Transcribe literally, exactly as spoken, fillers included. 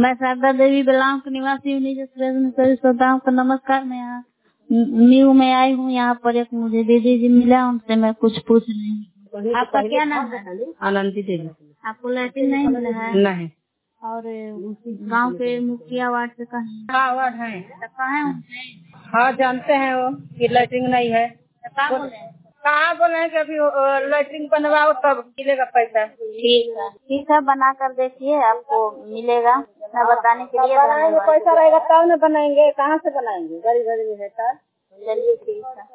मैं शारदा देवी बेलांग की निवासी हूँ। श्रोताओं को नमस्कार। मैं यहाँ न्यू में आई हूँ। यहाँ पर एक मुझे दीदी जी मिला, उनसे मैं कुछ पूछ रही हूँ। आपका क्या नाम है? आनंदी देवी। आपको लैट्रिन नहीं मिला है? नहीं। और गांव के मुखिया वार्ड से कहा? हाँ वार्ड है। कहाँ है उनसे? हाँ जानते हैं वो कि लैट्रिन नहीं है। कहाँ बोले? कहाँ बोले हैं कि अभी लैट्रिन बनवाओ तब मिलेगा पैसा। ठीक है, ठीक है, बना कर देखिए, आपको मिलेगा। मैं बताने के लिए बनाएंगे, पैसा रहेगा तब न बनाएंगे। कहाँ से बनाएंगे? गरीब गरीब है। चलिए ठीक है।